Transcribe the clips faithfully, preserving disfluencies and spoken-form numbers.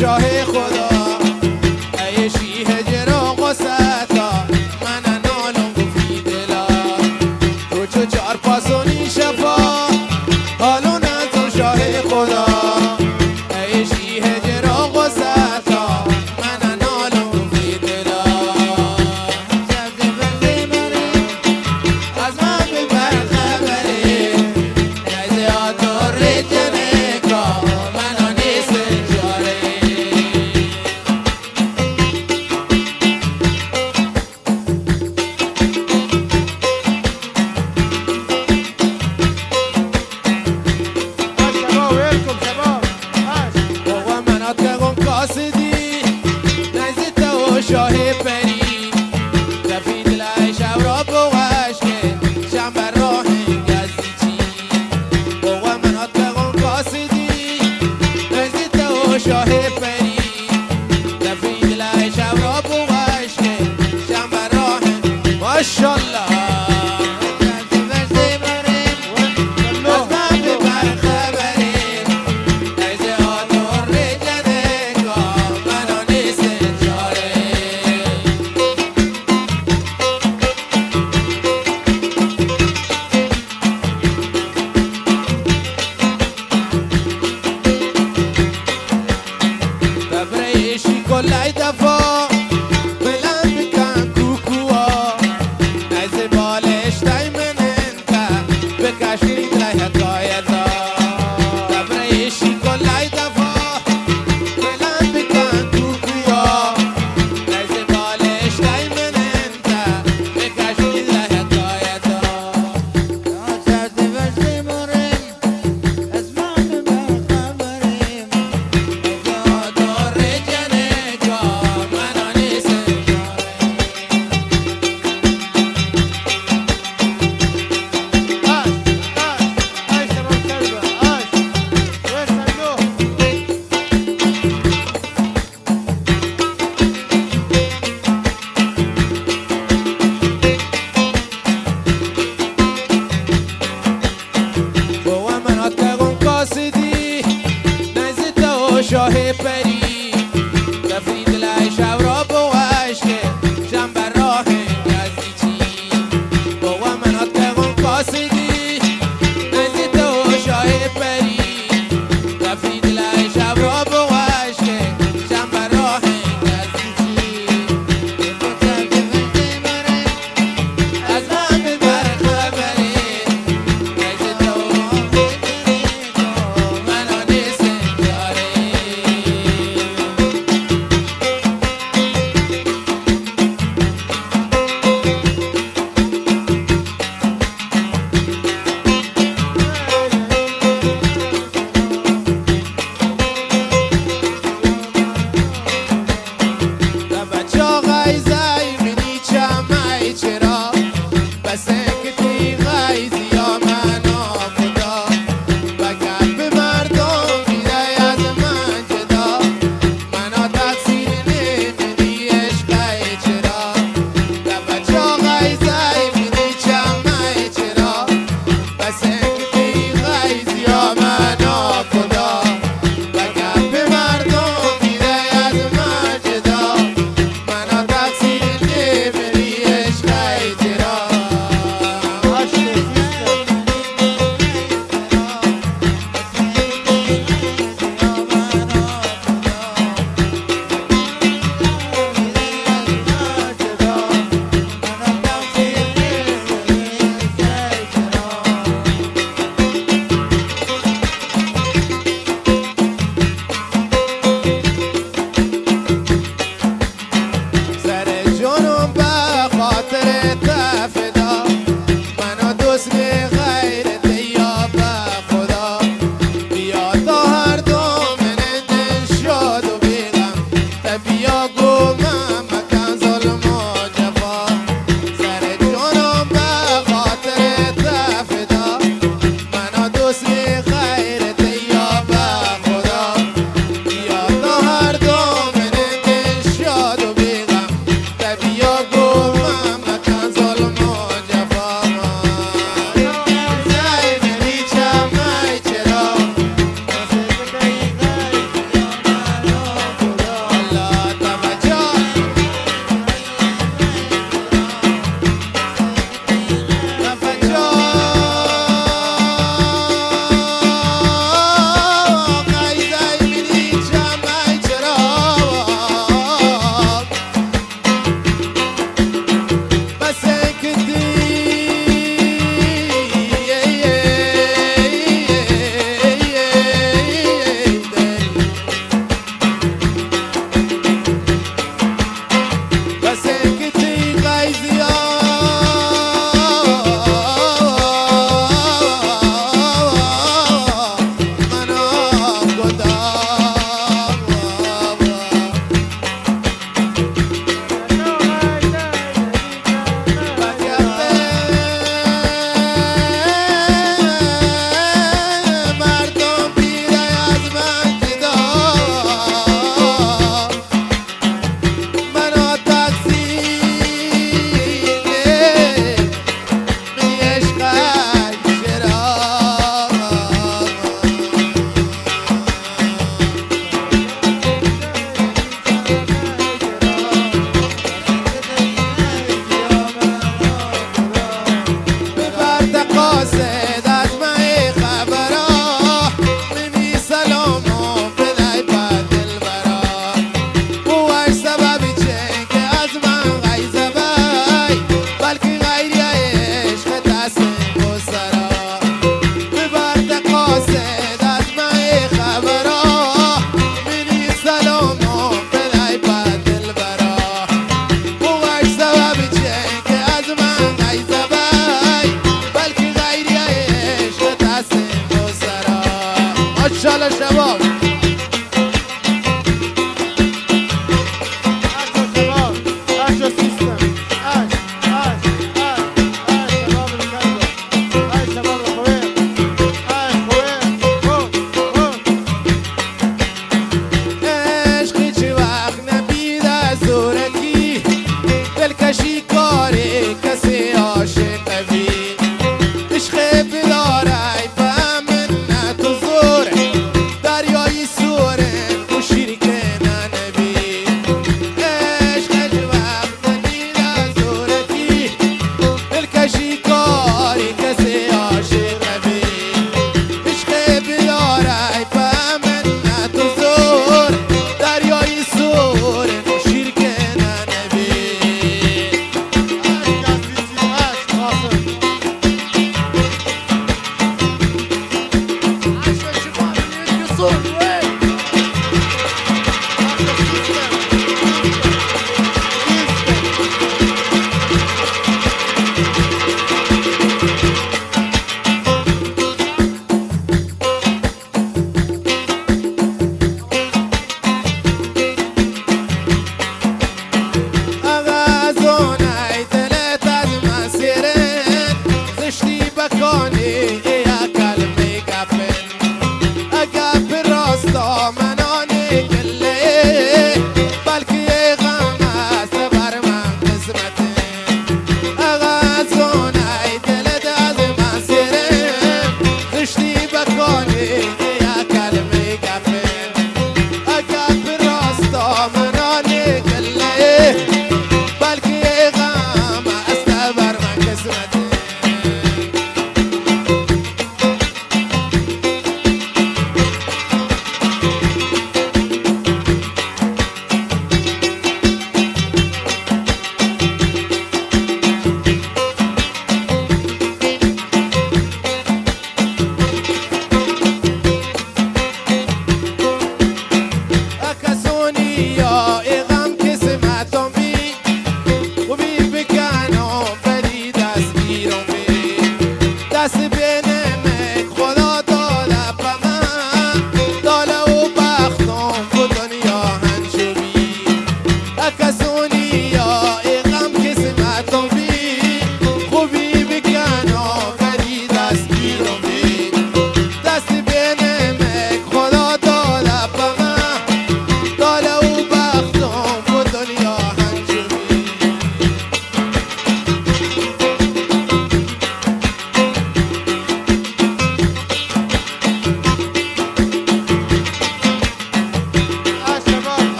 شاه خدا ای شیه جرا قصتا من نالم گفتی دلا تو چو چار پاسونی شفا حالو نزم شاه خدا ای شیه جرا قصتا من نالم گفتی دلا جب بزی مری از من ببر خبری از آتور جنگا منو نیست شاه پری رفید لعش را بوش که شنبر راه گزی چی بوا منات بگم کاسدی نزید و شاه پری رفید لعش را بوش که شنبر راه ماشالله کلای دفا بلند بکن کوکوا نزد بالش دایمنن تا بکشید لای حکایتا دبریشی کلای دفا بلند بکن کوکوا نزد بالش دایمنن تا بکشید لای حکایتا سرد وزی مرم از من بخبریم شاه پری رفید لعش را بوش که شنبر راه گزی چی بوا منات بگم کاسدی نزید و شاه پری رفید لعش را بوش که شنبر راه گزی چی از من ببر خبری نزید و منو نیست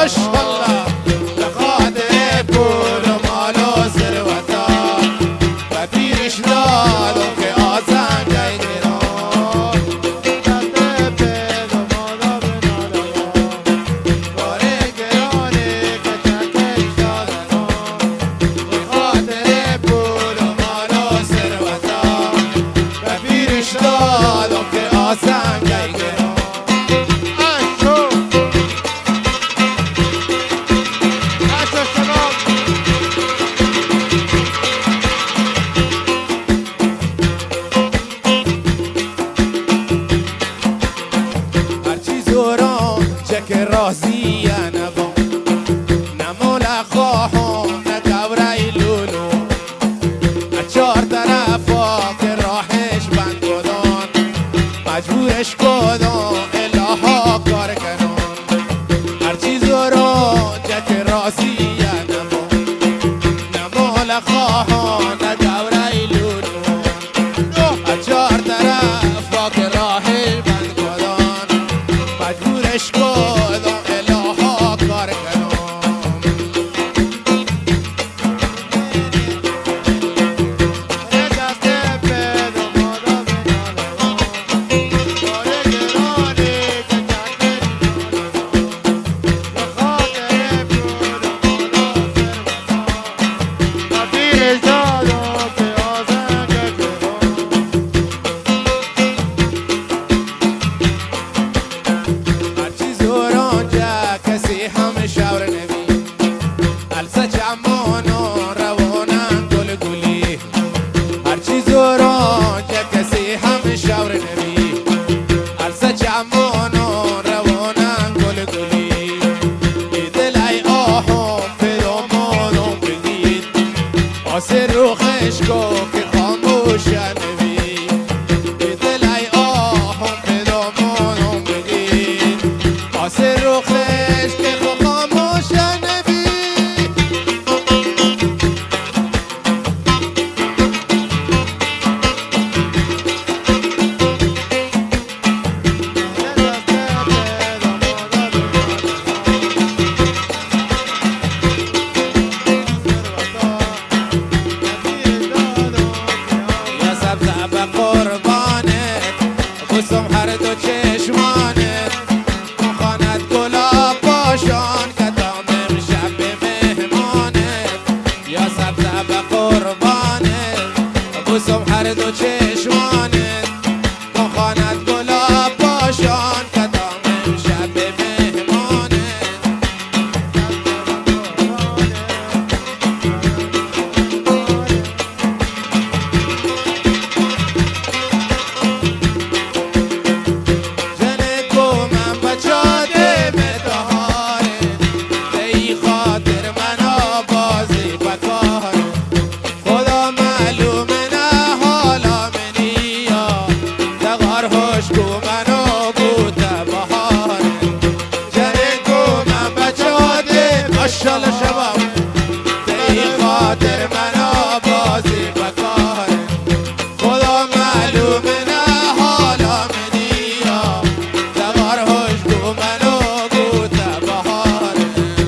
ماشاءالله به خاطر پول و مال و ثروتا و پیرش دادم که آزنگه گران دست پل و مالا به نالگان باره گرانه که چکش دادنان به خاطر پول و مال و ثروتا و پیرش دادم که آزنگه گران که راضی نبام نمول خواهم نگوری لولو چهار طرفا که راهش بند کدان مجبورش کدان الها کار کنان هر چیز رو که راضی نبام نمول خواهم نگوری لولو چهار طرفا که راهش بند کدان مجبورش کدان آسر رو خشکو که خاموش نبی به دلای آهم به دامانم بگید آسر رو خشک که خاموش نبی بسم هر دو چشمانت خانت گلاب باشان کدام شب مهمانت یا سبزه به قربانت بسم هر دو چشمانت خانت گلاب باشان کدام شب مهمانت ماشاءالله شباب ای خاطر منو بازی بکاره خدا معلومه نه حالا منیا دغار هشگو منو گوته بهاره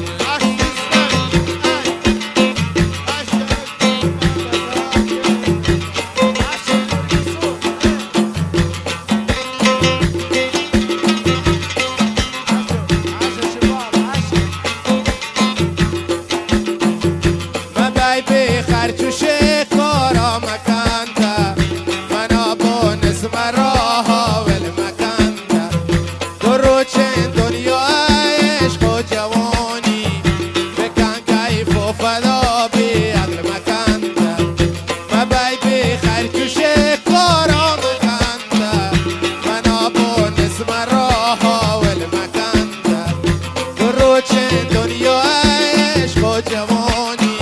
به خرچوش کارا مکانتا منا بونس مرا ول مکانتا درو چند دنیا عشق و جوانی بکن کیف و فدا بی عقل مکانتا مبای به خرچوش کارا مکانتا منا بونس مرا ول مکانتا درو چند دنیا عشق و جوانی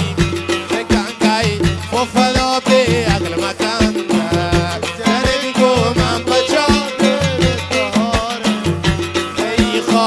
فلا به عقل مکان جنگ گو من بچه ای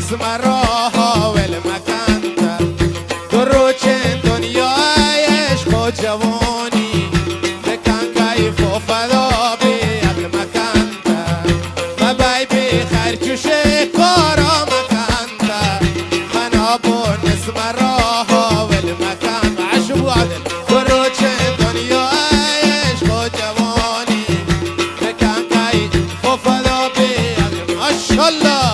نسم راها والمكانتا دروچن دنیای عشق و جوانی بکن کیف و فدا بی عقل مکانتا مبای بی خرچوش کارا مکانتا منا بو نسم راها والمکان عشب عدل دروچن دنیای عشق و جوانی بکن کیف و فدا بی عقل ماشالله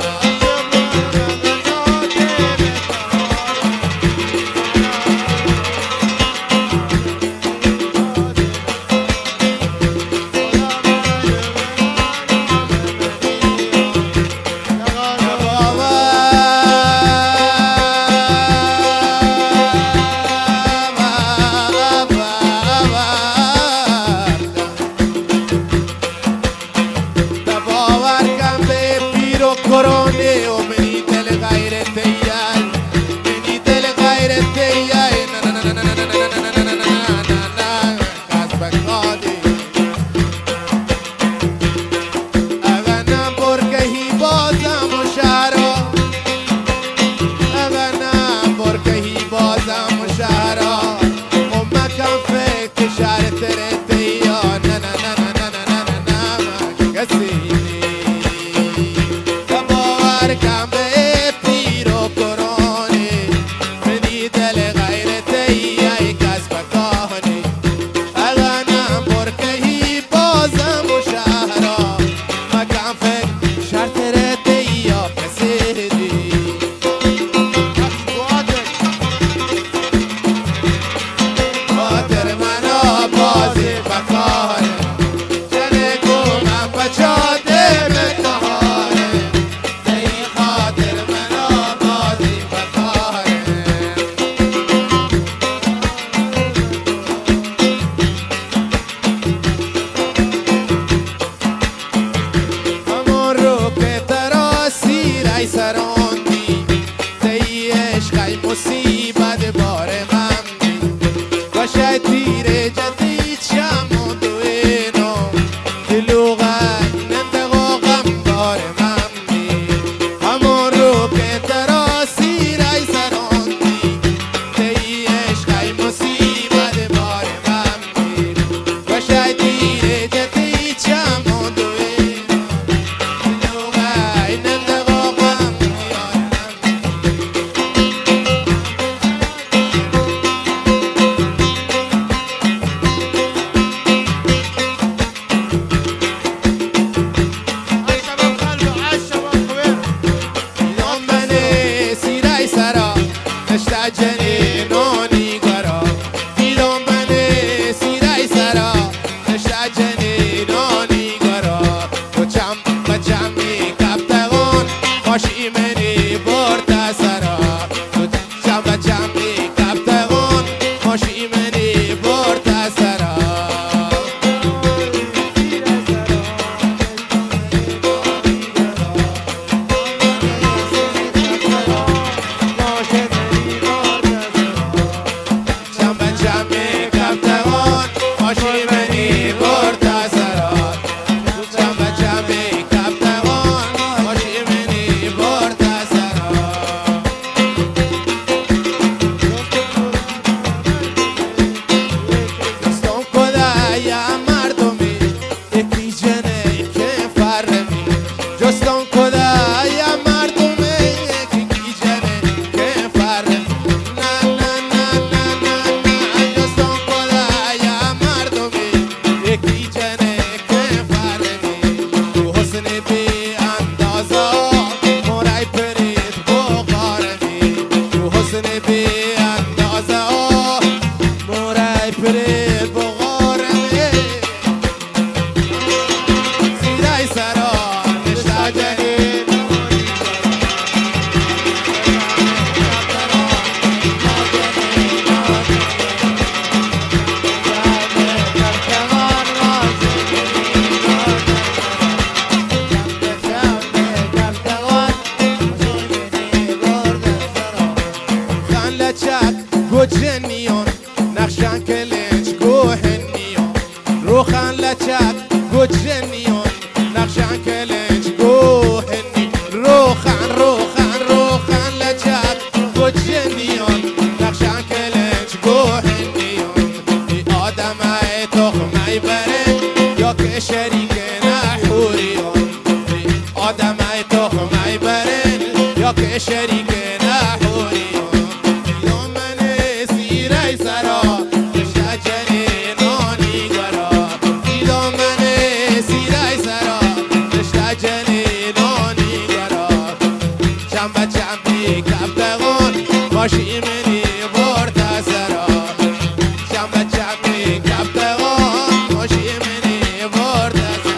corone o venite le gaire teiai venite le gaire teiai na na na na na na na na na na na casbacodi agana porque hi bozam sharo agana porque hi bozam sharo o makan fek share tere teio na na na na na na na na kasi Cambe piro corone venite le gaire teia e casbaconi agana porque hi bozam shahra makan fek shartere teia kasedi خاطر منو بازی بکاره جنه گومم بچاده بکاره سراندی تی عشقای مصیبت بار من باشه تیره جدید شمون دوینو دلوغن نندقو غم بار من همون رو که تراسی رای سراندی تی عشقای مصیبت بار من باشه تیره جدید شمون دوینو دلوغن نندقو نشتا جنینونی گرا دیدم بنه سیرای سرا نشتا جنینونی گرا تو چم بچم می کبتگون خوشی منی برد سرا تو چم بچم می کبتگون خوشی منی برد سرا شریک نحوری آدم ای تخمه برن یا که شریک نحوری دیدم من سیره سرا رشته جنینانی گرا دیدم من سیره سرا رشته جنینانی گرا چنبه چنبی کفتغون باشی منی برد سرا چنبه چنبی کفتغون باشی منی برد سرا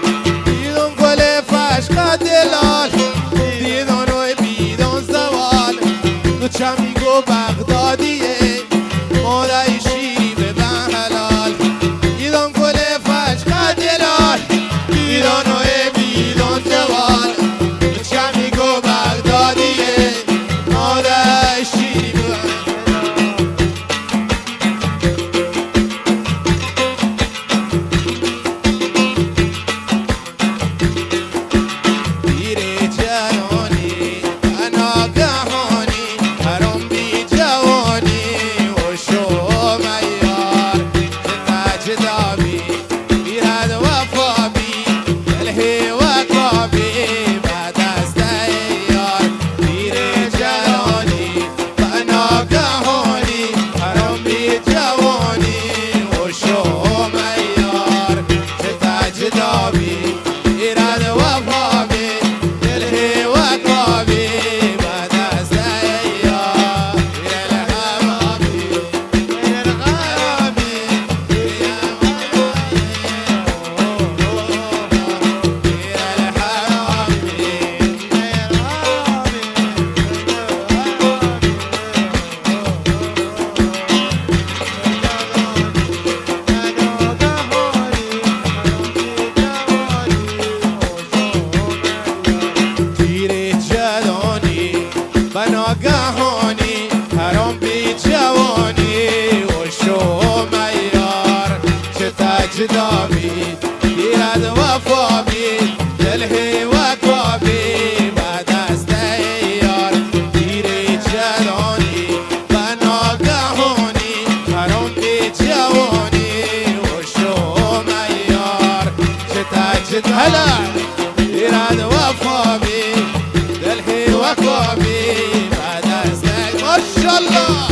دلال دیدن و بیدان زوال جدا بید دیر از وفا بید دلهی وکا بید بعد از دیار دیری جدانی و ناگهانی حرام بی جوانی و شوم ایار جدا جدا دیر از وفا بید دلهی وکا بید بعد از دیار ماشالله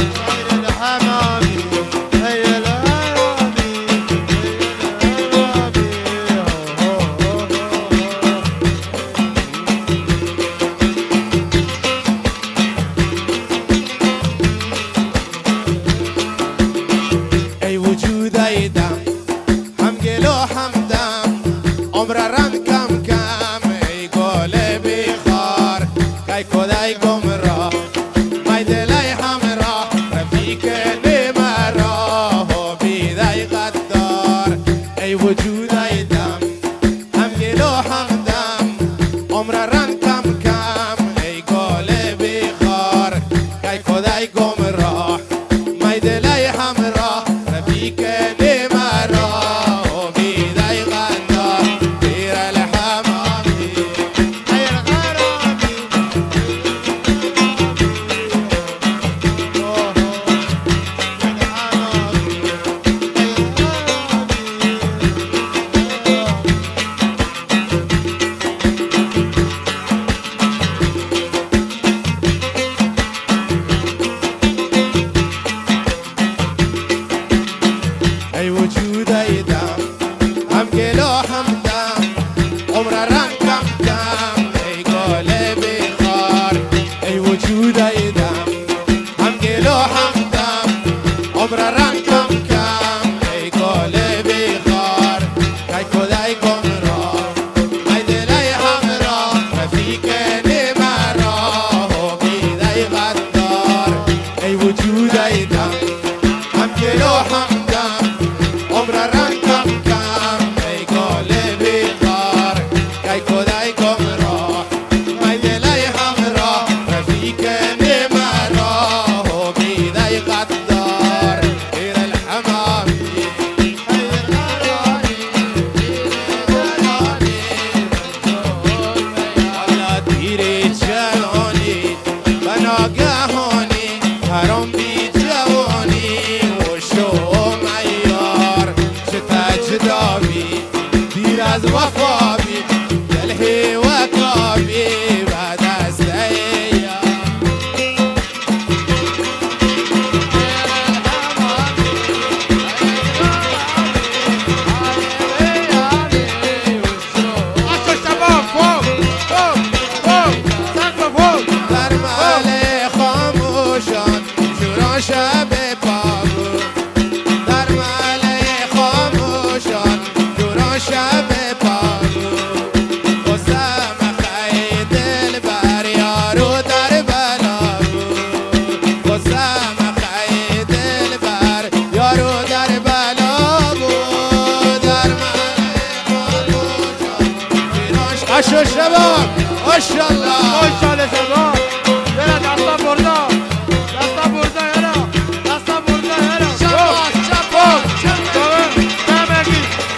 اشو شباب ماشالله ماشالله شباب یلا دستا بردا دستا بردا یلا دستا بردا یلا شباب شباب شباب نمگی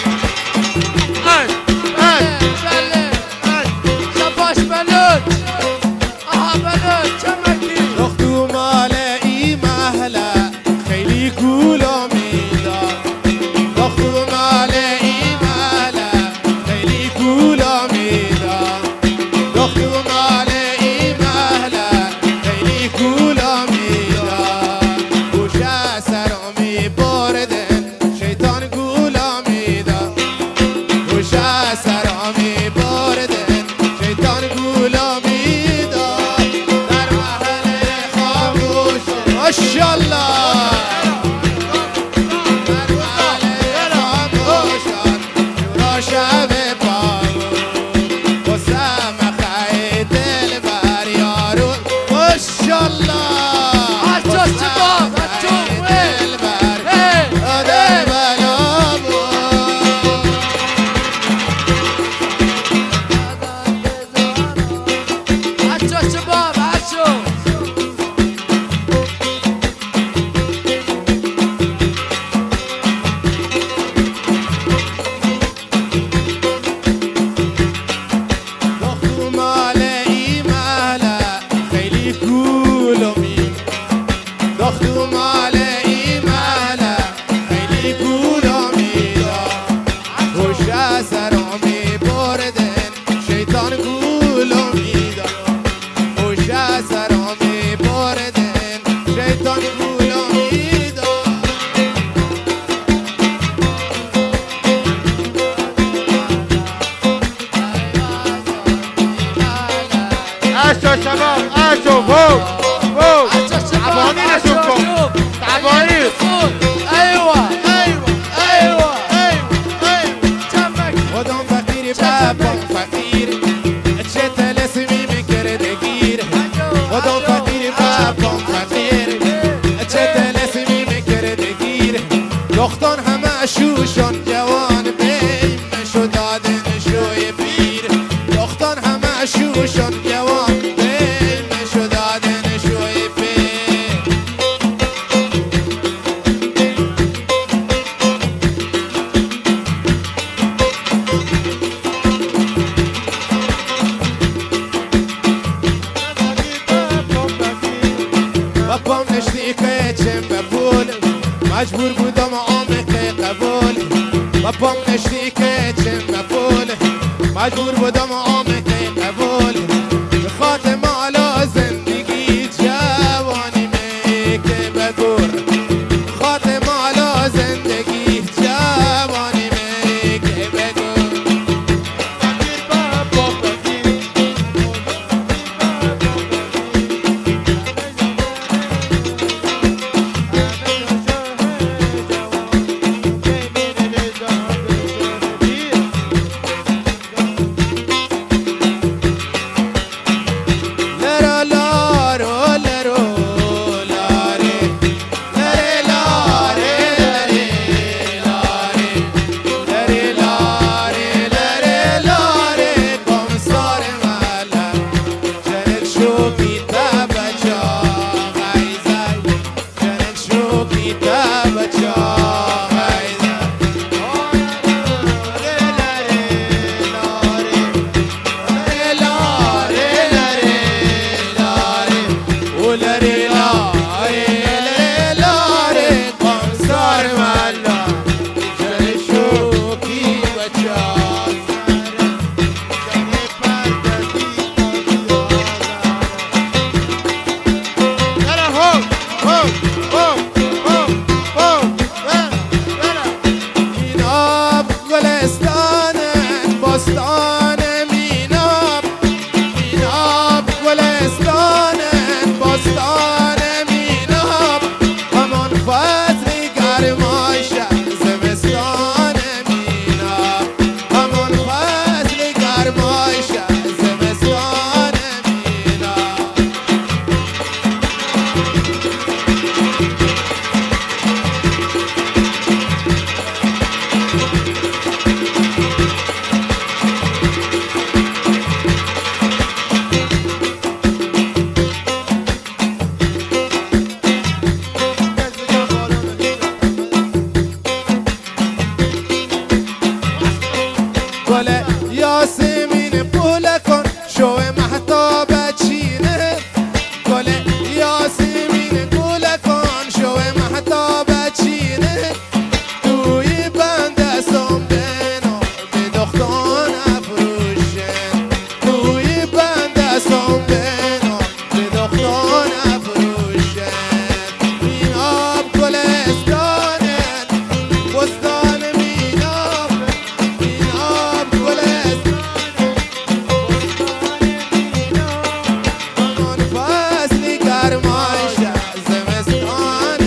ای ای بله ای شباش بلوت آها بلد چمکی دختو مال ای محله خیلی گولا میداد دختو مال ای محله خیلی گولا میداد دختو گولا میداد خوش از سرا میبردن شیطان گولا میداد خوش از سرا میبردن شیطان گولا میداد اشو شباب اشو وو وو تعبانی نشون کن تعبانی ايوه ايوه ايوه ايوه خودم فقیری بابام فقیر چه تلسمی میکرده گیر خودم فقیری بابام فقیر چه تلسمی میکرده گیر دختان همه شوشان جوان بیم شو دادن شوی پیر دختان همه شوشان جوان بیم شو دادن شوی پیر بابام نشتیقه چم ببول مجبور بودم آمکه قبول بابام نشتیقه چم ببول مجبور بودم آمکه قبول به خاطر مالا زندگی جوانی میکه بگور خاطر مالا زندگی جوانی میکه بگور لرا لارو لرو لاره لره لاره لره لاره لره لاره لره لاره کمسار ملم جنک شو کتاب جا غیزای جنک شو کتاب جا غیزای لره لاره لره لاره کمسار ملم جنک شو کی بچا يلا هو هو هو هو هو يلا میناب گلستان بستان میناب میناب گلستان بستان میناب همان فصل گرمایش زمستان میناب همان فصل گرمایش زمستان میناب گل یاسمین پول کن شو محتاب چینه گل یاسمین پول کن شو محتاب چینه توی بند سنبنو به دختان افروشن توی بند سنبنو به دختان افروشن میناب گلستانن بستان میناب میناب گلستان همان فصل گرمایش زمستان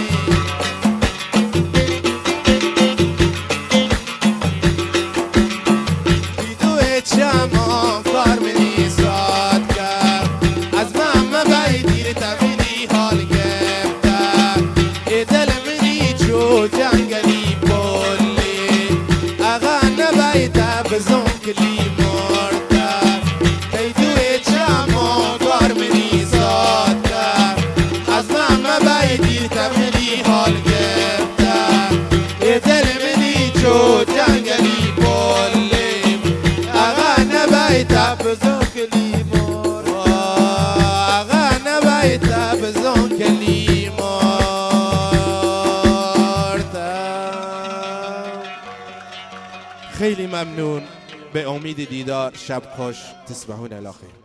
دیدو چمان کار منی ساد کرد از من مبایی تمینی حال گفتم یه دل منی چو جنگلی بولی اغا نبایی تبزون کلی مردم دیدو چمان کار منی ساد کرد از من مبایی تمینی حال گفتم یه دل منی چو جنگلی بولی اغا نبایی تبزون کلی مردم اغا نبایی تبزون کلی مردم خیلی ممنون، به امید دیدار، شب خوش، تصبحون الی خیر.